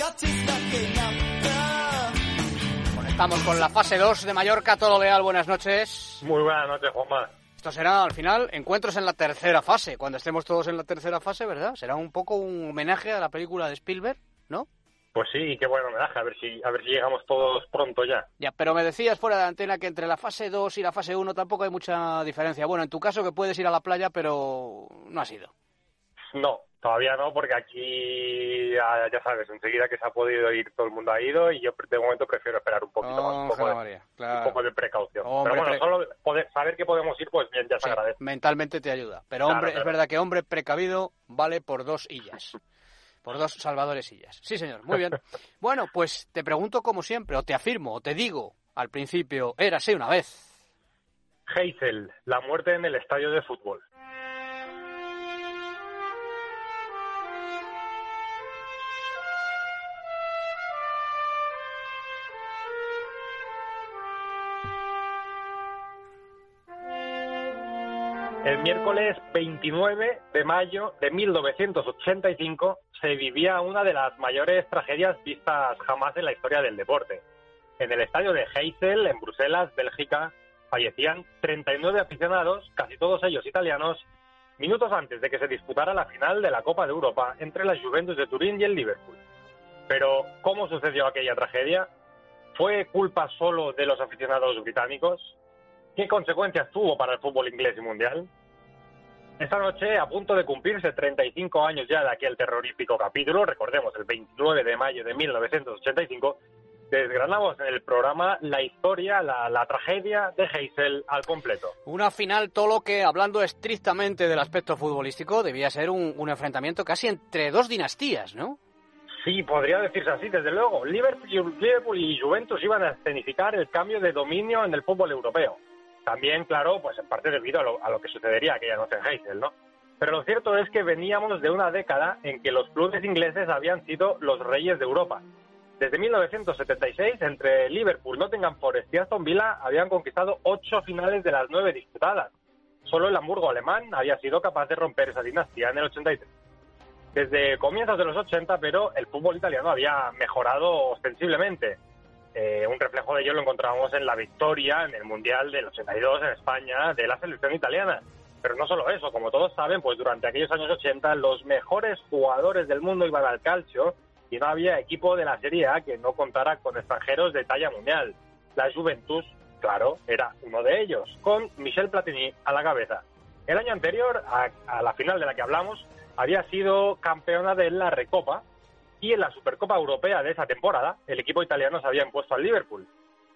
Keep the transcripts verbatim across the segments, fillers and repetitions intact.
Estamos con la fase dos de Mallorca. Todo Leal, buenas noches. Muy buenas noches, Juanma. Esto será, al final, encuentros en la tercera fase. Cuando estemos todos en la tercera fase, ¿verdad? Será un poco un homenaje a la película de Spielberg, ¿no? Pues sí, qué buen homenaje. A ver si, a ver si llegamos todos pronto ya. Ya, pero me decías fuera de la antena que entre la fase dos y la fase uno tampoco hay mucha diferencia. Bueno, en tu caso que puedes ir a la playa, pero no has ido. No, todavía no, porque aquí, ya, ya sabes, enseguida que se ha podido ir, todo el mundo ha ido, y yo de momento prefiero esperar un poquito oh, más, un poco, de, María, claro. un poco de precaución. Hombre, pero bueno, pre... solo poder, saber que podemos ir, pues bien, ya se sí, agradece. Mentalmente te ayuda. Pero claro, hombre, claro. Es verdad que hombre precavido vale por dos illas. Por dos salvadores illas. Sí, señor, muy bien. Bueno, pues te pregunto como siempre, o te afirmo, o te digo al principio, érase una vez. Heysel, la muerte en el estadio de fútbol. El miércoles veintinueve de mayo de mil novecientos ochenta y cinco se vivía una de las mayores tragedias vistas jamás en la historia del deporte. En el estadio de Heysel, en Bruselas, Bélgica, fallecían treinta y nueve aficionados, casi todos ellos italianos, minutos antes de que se disputara la final de la Copa de Europa entre la Juventus de Turín y el Liverpool. Pero, ¿cómo sucedió aquella tragedia? ¿Fue culpa solo de los aficionados británicos? ¿Qué consecuencias tuvo para el fútbol inglés y mundial? Esta noche, a punto de cumplirse treinta y cinco años ya de aquel terrorífico capítulo, recordemos, el veintinueve de mayo de mil novecientos ochenta y cinco, desgranamos en el programa la historia, la, la tragedia de Heysel al completo. Una final, Tolo, que, hablando estrictamente del aspecto futbolístico, debía ser un, un enfrentamiento casi entre dos dinastías, ¿no? Sí, podría decirse así, desde luego. Liverpool, Liverpool y Juventus iban a escenificar el cambio de dominio en el fútbol europeo. También, claro, pues en parte debido a lo, a lo que sucedería aquella noche en Heysel, ¿no? Pero lo cierto es que veníamos de una década en que los clubes ingleses habían sido los reyes de Europa. Desde mil novecientos setenta y seis, entre Liverpool, Nottingham Forest y Aston Villa, habían conquistado ocho finales de las nueve disputadas. Solo el Hamburgo alemán había sido capaz de romper esa dinastía en el ochenta y tres. Desde comienzos de los ochenta, pero el fútbol italiano había mejorado ostensiblemente. Eh, un reflejo de ello lo encontrábamos en la victoria en el Mundial del ochenta y dos en España de la selección italiana. Pero no solo eso, como todos saben, pues durante aquellos años ochenta los mejores jugadores del mundo iban al calcio y no había equipo de la Serie A que no contara con extranjeros de talla mundial. La Juventus, claro, era uno de ellos, con Michel Platini a la cabeza. El año anterior, a, a la final de la que hablamos, había sido campeona de la Recopa, y en la Supercopa Europea de esa temporada, el equipo italiano se había impuesto al Liverpool.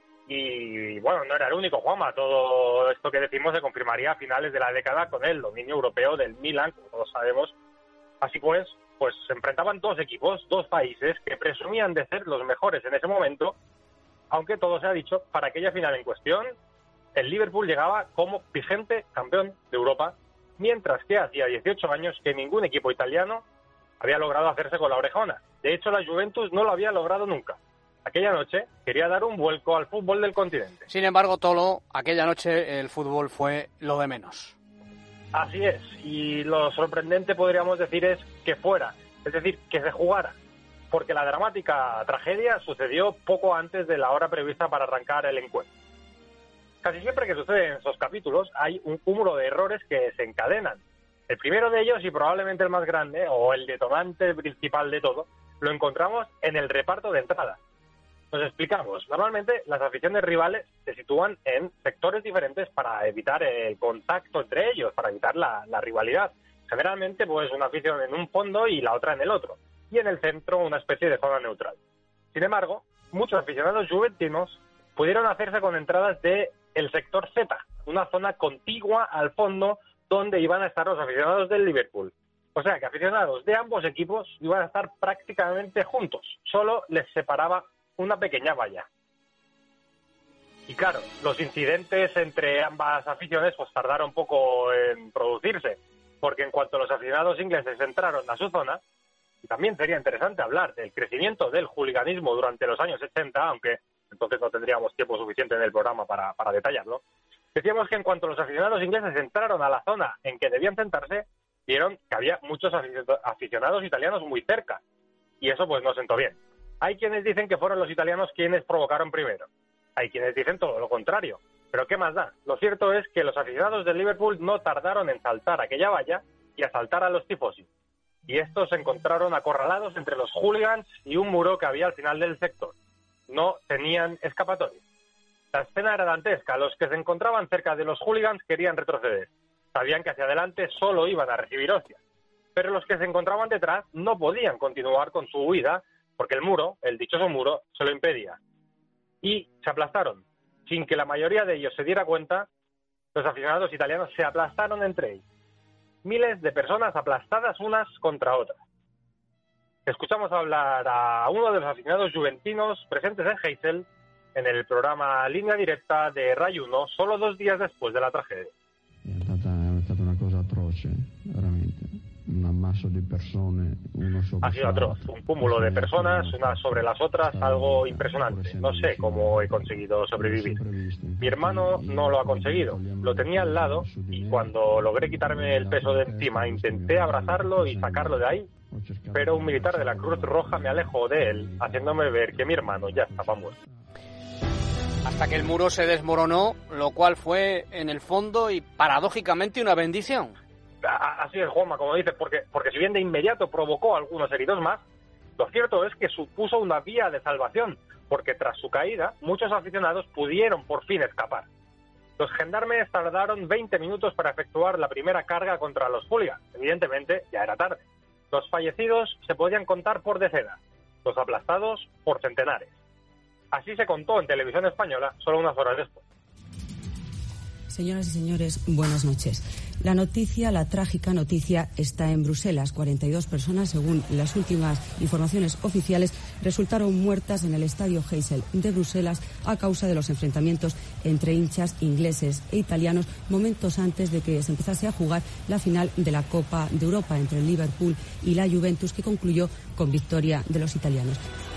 Y bueno, no era el único, Juanma. Todo esto que decimos se confirmaría a finales de la década con el dominio europeo del Milan, como todos sabemos. Así pues, pues se enfrentaban dos equipos, dos países que presumían de ser los mejores en ese momento, aunque todo se ha dicho, para aquella final en cuestión, el Liverpool llegaba como vigente campeón de Europa, mientras que hacía dieciocho años que ningún equipo italiano había logrado hacerse con la orejona. De hecho, la Juventus no lo había logrado nunca. Aquella noche quería dar un vuelco al fútbol del continente. Sin embargo, Tolo, aquella noche el fútbol fue lo de menos. Así es, y lo sorprendente podríamos decir es que fuera, es decir, que se jugara, porque la dramática tragedia sucedió poco antes de la hora prevista para arrancar el encuentro. Casi siempre que sucede en esos capítulos hay un cúmulo de errores que se encadenan. El primero de ellos, y probablemente el más grande, o el detonante principal de todo, lo encontramos en el reparto de entrada. Nos explicamos. Normalmente las aficiones rivales se sitúan en sectores diferentes para evitar el contacto entre ellos, para evitar la, la rivalidad. Generalmente, pues una afición en un fondo y la otra en el otro. Y en el centro una especie de zona neutral. Sin embargo, muchos aficionados juventinos pudieron hacerse con entradas de el sector Z, una zona contigua al fondo donde iban a estar los aficionados del Liverpool. O sea que aficionados de ambos equipos iban a estar prácticamente juntos. Solo les separaba una pequeña valla. Y claro, los incidentes entre ambas aficiones pues tardaron un poco en producirse, porque en cuanto los aficionados ingleses entraron a su zona, y también sería interesante hablar del crecimiento del hooliganismo durante los años ochenta, aunque entonces no tendríamos tiempo suficiente en el programa para, para detallarlo. Decíamos que en cuanto los aficionados ingleses entraron a la zona en que debían sentarse, vieron que había muchos aficionados italianos muy cerca, y eso pues no sentó bien. Hay quienes dicen que fueron los italianos quienes provocaron primero. Hay quienes dicen todo lo contrario. Pero ¿qué más da? Lo cierto es que los aficionados del Liverpool no tardaron en saltar aquella valla y asaltar a los tifosi. Y estos se encontraron acorralados entre los hooligans y un muro que había al final del sector. No tenían escapatoria. La escena era dantesca. Los que se encontraban cerca de los hooligans querían retroceder. Sabían que hacia adelante solo iban a recibir hostias. Pero los que se encontraban detrás no podían continuar con su huida porque el muro, el dichoso muro, se lo impedía. Y se aplastaron. Sin que la mayoría de ellos se diera cuenta, los aficionados italianos se aplastaron entre ellos. Miles de personas aplastadas unas contra otras. Escuchamos hablar a uno de los aficionados juventinos presentes en Heysel en el programa Línea Directa de Rai uno, solo dos días después de la tragedia. È stata, è stata una cosa atroce, veramente. Un ammasso di persone, uno sopra Ha sido atroz, un cúmulo de personas, unas sobre las otras, algo impresionante. No sé cómo he conseguido sobrevivir. Mi hermano no lo ha conseguido. Lo tenía al lado y cuando logré quitarme el peso de encima intenté abrazarlo y sacarlo de ahí, pero un militar de la Cruz Roja me alejó de él, haciéndome ver que mi hermano ya estaba muerto. Hasta que el muro se desmoronó, lo cual fue, en el fondo y paradójicamente, una bendición. Así es, Juanma, como dices, porque, porque si bien de inmediato provocó algunos heridos más, lo cierto es que supuso una vía de salvación, porque tras su caída, muchos aficionados pudieron por fin escapar. Los gendarmes tardaron veinte minutos para efectuar la primera carga contra los hooligans. Evidentemente, ya era tarde. Los fallecidos se podían contar por decenas, los aplastados por centenares. Así se contó en televisión española solo unas horas después. Señoras y señores, buenas noches. La noticia, la trágica noticia, está en Bruselas. cuarenta y dos personas, según las últimas informaciones oficiales, resultaron muertas en el estadio Heysel de Bruselas a causa de los enfrentamientos entre hinchas ingleses e italianos momentos antes de que se empezase a jugar la final de la Copa de Europa entre el Liverpool y la Juventus, que concluyó con victoria de los italianos.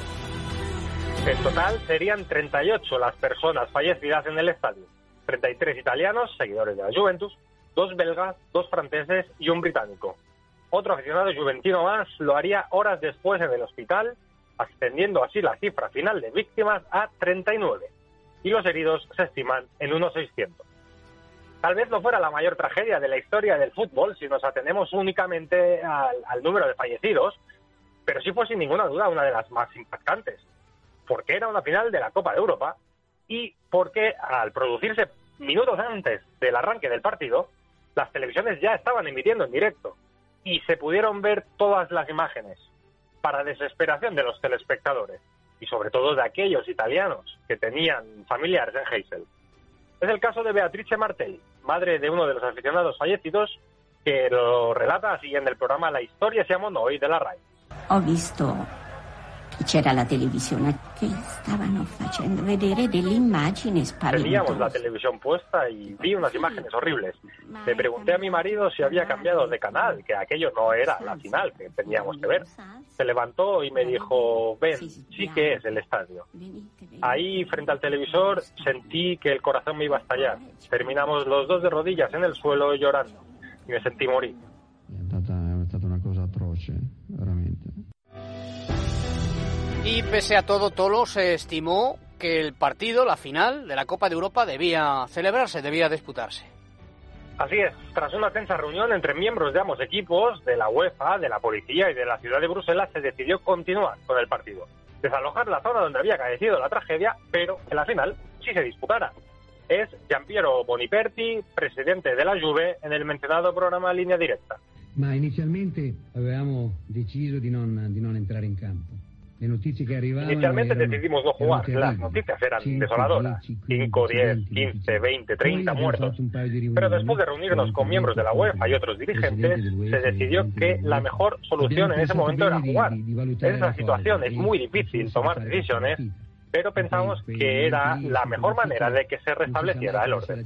En total serían treinta y ocho las personas fallecidas en el estadio. treinta y tres italianos, seguidores de la Juventus, dos belgas, dos franceses y un británico. Otro aficionado juventino más lo haría horas después en el hospital, ascendiendo así la cifra final de víctimas a treinta y nueve. Y los heridos se estiman en unos seiscientos. Tal vez no fuera la mayor tragedia de la historia del fútbol si nos atenemos únicamente al, al número de fallecidos, pero sí fue sin ninguna duda una de las más impactantes, porque era una final de la Copa de Europa y porque al producirse minutos antes del arranque del partido, las televisiones ya estaban emitiendo en directo y se pudieron ver todas las imágenes, para desesperación de los telespectadores y sobre todo de aquellos italianos que tenían familiares en Heysel. Es el caso de Beatrice Martelli, madre de uno de los aficionados fallecidos, que lo relata así en el programa La Historia siamo noi de la Rai. Ho visto c'era la televisione che stavano facendo vedere delle immagini spaventose. Teníamos la televisión puesta y vi unas imágenes horribles. Le pregunté a mi marido si había cambiado de canal, que aquello no era la final que teníamos que ver. Se levantó y me dijo, ven, sí que es el estadio. Ahí, frente al televisor, sentí que el corazón me iba a estallar. Terminamos los dos de rodillas en el suelo llorando y me sentí morir. È stata, è stata una cosa atroce, veramente. Y pese a todo, Tolo, se estimó que el partido, la final de la Copa de Europa, debía celebrarse, debía disputarse. Así es, tras una tensa reunión entre miembros de ambos equipos, de la UEFA, de la policía y de la ciudad de Bruselas, se decidió continuar con el partido. Desalojar la zona donde había acaecido la tragedia, pero que la final sí se disputara. Es Giampiero Boniperti, presidente de la Juve, en el mencionado programa Línea Directa. Ma inizialmente avevamo deciso di non, di non entrare in campo. Inicialmente decidimos no jugar, las noticias eran desoladoras, cinco, diez, quince, veinte, treinta muertos, pero después de reunirnos con miembros de la UEFA y otros dirigentes, se decidió que la mejor solución en ese momento era jugar. En esa situación es muy difícil tomar decisiones, pero pensamos que era la mejor manera de que se restableciera el orden.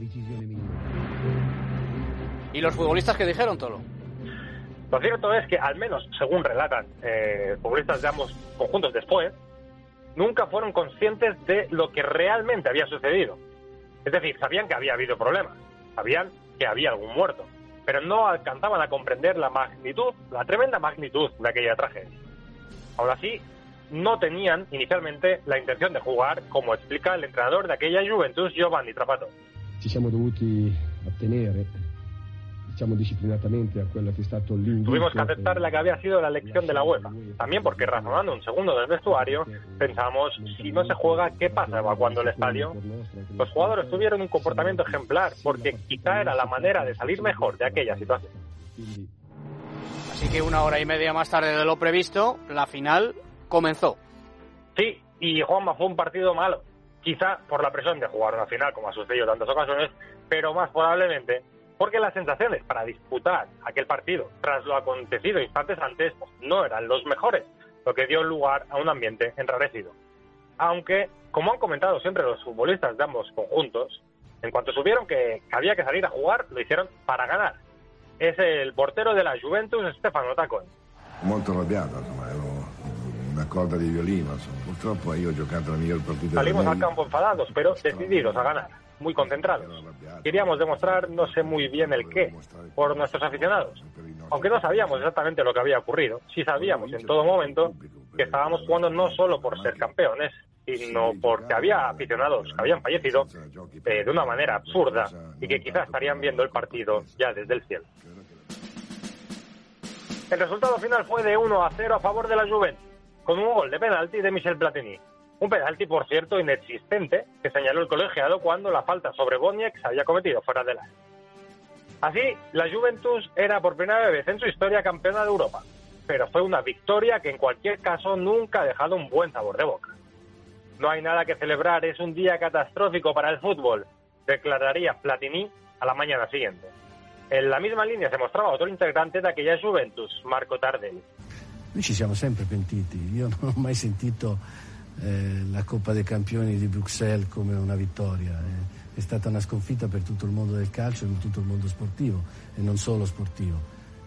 ¿Y los futbolistas qué dijeron, Tolo? Lo cierto es que, al menos según relatan eh, futbolistas de ambos conjuntos después, nunca fueron conscientes de lo que realmente había sucedido. Es decir, sabían que había habido problemas, sabían que había algún muerto, pero no alcanzaban a comprender la magnitud, la tremenda magnitud de aquella tragedia. Aún así, no tenían inicialmente la intención de jugar, como explica el entrenador de aquella Juventus, Giovanni Trapattoni. Ci siamo dovuti attenere, diciamo disciplinatamente, a quello che è stato l'invito. Tuvimos que aceptar la que había sido la elección de la UEFA. También porque, razonando un segundo del vestuario, pensamos, si no se juega, ¿qué pasa evacuando el estadio? Los jugadores tuvieron un comportamiento ejemplar, porque quizá era la manera de salir mejor de aquella situación. Así que una hora y media más tarde de lo previsto, la final comenzó. Sí, y Juanma, fue un partido malo. Quizá por la presión de jugar una final, como ha sucedido en tantas ocasiones, pero más probablemente porque las sensaciones para disputar aquel partido tras lo acontecido instantes antes pues, no eran los mejores, lo que dio lugar a un ambiente enrarecido. Aunque, como han comentado siempre los futbolistas de ambos conjuntos, en cuanto supieron que había que salir a jugar, lo hicieron para ganar. Es el portero de la Juventus, Stefano Tacconi. Molto arrabbiato, insomma, ero una corda di violino, insomma. Purtroppo io ho giocato la miglior partita. Salimos al campo enfadados, pero decididos a ganar, muy concentrados. Queríamos demostrar no sé muy bien el qué por nuestros aficionados. Aunque no sabíamos exactamente lo que había ocurrido, sí sabíamos en todo momento que estábamos jugando no solo por ser campeones, sino porque había aficionados que habían fallecido eh, de una manera absurda y que quizás estarían viendo el partido ya desde el cielo. El resultado final fue de uno a cero a favor de la Juventus, con un gol de penalti de Michel Platini. Un penalti, por cierto, inexistente, que señaló el colegiado cuando la falta sobre Boniek se había cometido fuera del área. Así, la Juventus era por primera vez en su historia campeona de Europa, pero fue una victoria que en cualquier caso nunca ha dejado un buen sabor de boca. No hay nada que celebrar, es un día catastrófico para el fútbol, declararía Platini a la mañana siguiente. En la misma línea se mostraba otro integrante de aquella Juventus, Marco Tardelli. Noi ci siamo sempre pentiti, io non ho mai sentito eh, la Coppa dei Campioni di Bruxelles come una vittoria, eh. È stata una sconfitta per tutto il mondo del calcio e per tutto il mondo sportivo, e non solo sportivo.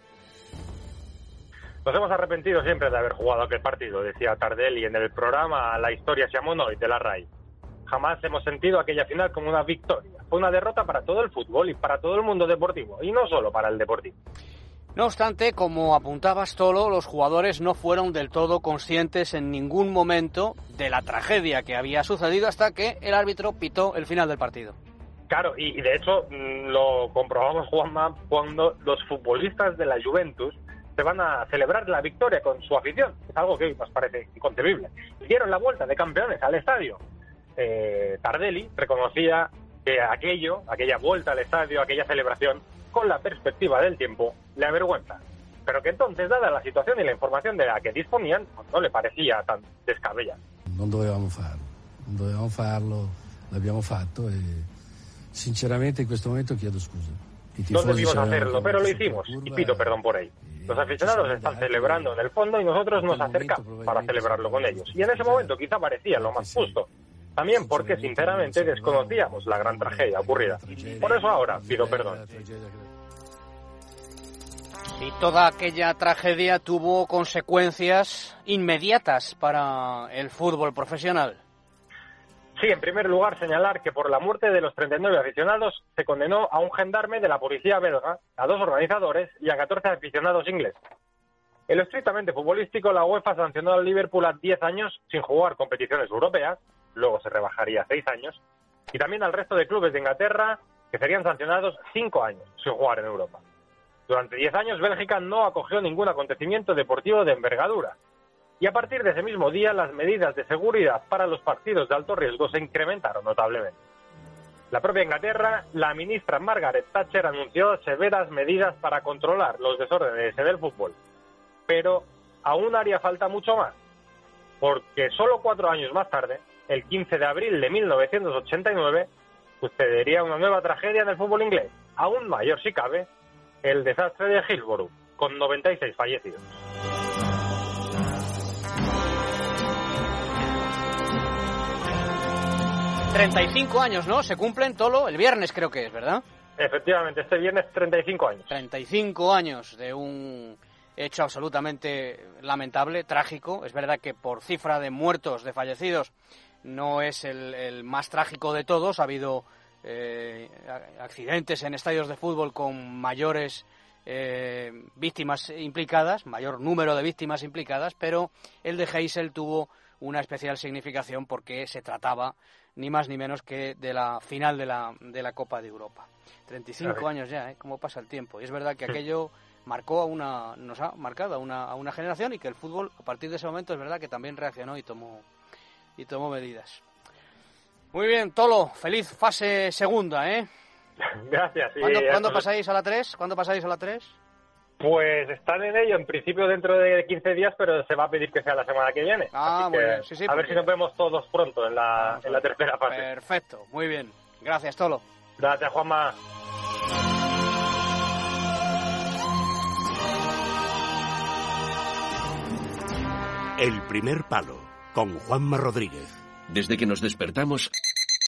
Nos hemos arrepentido siempre de haber jugado aquel partido, decía Tardelli en el programa La Historia Siamo Noi de la RAI. Jamás hemos sentido aquella final como una victoria. Fue una derrota para todo el fútbol y para todo el mundo deportivo, y no solo para el deportivo. No obstante, como apuntabas, Tolo, los jugadores no fueron del todo conscientes en ningún momento de la tragedia que había sucedido hasta que el árbitro pitó el final del partido. Claro, y, y de hecho lo comprobamos, Juanma, cuando los futbolistas de la Juventus se van a celebrar la victoria con su afición. Es algo que hoy nos parece inconcebible. Dieron la vuelta de campeones al estadio. Eh, Tardelli reconocía que aquello, aquella vuelta al estadio, aquella celebración, con la perspectiva del tiempo, le avergüenza. Pero que entonces, dada la situación y la información de la que disponían, pues no le parecía tan descabellado. Non dovevamo farlo, non dovevamo farlo, l'abbiamo fatto e sinceramente in questo momento chiedo scusa. No debimos hacerlo, pero lo hicimos y pido perdón por ello. Los aficionados están celebrando en el fondo y nosotros nos acercamos para celebrarlo con ellos. Y en ese momento quizá parecía lo más justo. También porque, sinceramente, desconocíamos la gran tragedia ocurrida. Por eso ahora pido perdón. Y toda aquella tragedia tuvo consecuencias inmediatas para el fútbol profesional. Sí, en primer lugar, señalar que por la muerte de los treinta y nueve aficionados se condenó a un gendarme de la policía belga, a dos organizadores y a catorce aficionados ingleses. En lo estrictamente futbolístico, la UEFA sancionó al Liverpool a diez años sin jugar competiciones europeas, luego se rebajaría a seis años, y también al resto de clubes de Inglaterra, que serían sancionados cinco años sin jugar en Europa. Durante diez años, Bélgica no acogió ningún acontecimiento deportivo de envergadura. Y a partir de ese mismo día, las medidas de seguridad para los partidos de alto riesgo se incrementaron notablemente. La propia Inglaterra, la ministra Margaret Thatcher anunció severas medidas para controlar los desórdenes del fútbol. Pero aún haría falta mucho más, porque solo cuatro años más tarde, el quince de abril de mil novecientos ochenta y nueve, sucedería una nueva tragedia en el fútbol inglés, aún mayor si cabe, el desastre de Hillsborough, con noventa y seis fallecidos. treinta y cinco años, ¿no? Se cumplen, Tolo, el viernes creo que es, ¿verdad? Efectivamente, este viernes treinta y cinco años. treinta y cinco años de un hecho absolutamente lamentable, trágico. Es verdad que por cifra de muertos, de fallecidos, no es el, el más trágico de todos. Ha habido eh, accidentes en estadios de fútbol con mayores eh, víctimas implicadas, mayor número de víctimas implicadas, pero el de Heysel tuvo una especial significación porque se trataba ni más ni menos que de la final de la, de la Copa de Europa. treinta y cinco claro. años ya, ¿eh? Cómo pasa el tiempo. Y es verdad que aquello marcó a una, nos ha marcado a una, a una generación, y que el fútbol a partir de ese momento es verdad que también reaccionó y tomó, y tomó medidas. Muy bien, Tolo, feliz fase segunda, ¿eh? Gracias. ¿Cuándo, ¿cuándo pasáis a la tres? ¿Cuándo pasáis a la tres? Pues están en ello, en principio dentro de quince días, pero se va a pedir que sea la semana que viene. Ah, Así muy que bien. Sí, sí, a ver si nos vemos todos pronto en la, en la tercera fase. Perfecto, muy bien. Gracias, Tolo. Gracias, Juanma. El primer palo, con Juanma Rodríguez. Desde que nos despertamos